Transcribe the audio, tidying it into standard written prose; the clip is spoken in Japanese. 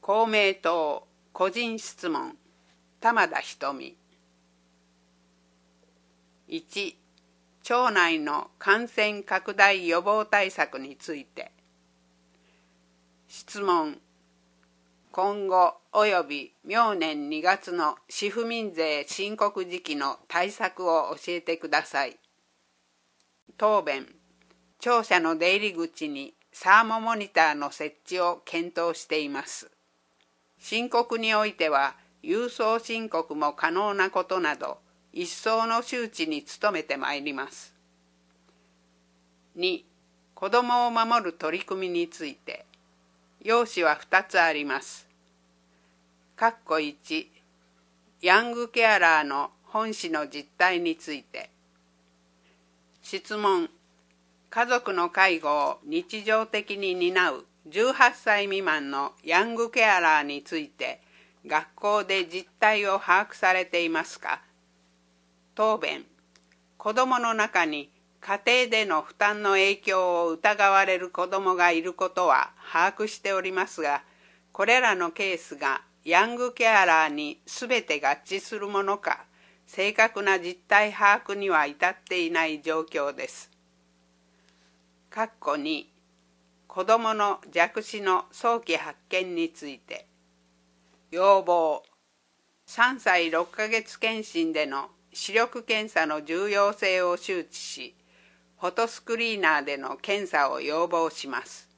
公明党個人質問玉田瞳。1、町内の感染拡大予防対策について。質問。今後及び明年2月の市府民税申告時期の対策を教えてください。答弁。庁舎の出入り口にサーモモニターの設置を検討しています。申告においては、郵送申告も可能なことなど、一層の周知に努めてまいります。2、子どもを守る取り組みについて。要旨は2つあります。1、ヤングケアラーの本市の実態について。質問。家族の介護を日常的に担う18歳未満のヤングケアラーについて、学校で実態を把握されていますか？答弁。子どもの中に家庭での負担の影響を疑われる子どもがいることは把握しておりますが、これらのケースがヤングケアラーにすべて合致するものか、正確な実態把握には至っていない状況です。2、子どもの弱視の早期発見について。要望。3歳6ヶ月検診での視力検査の重要性を周知し、フォトスクリーナーでの検査を要望します。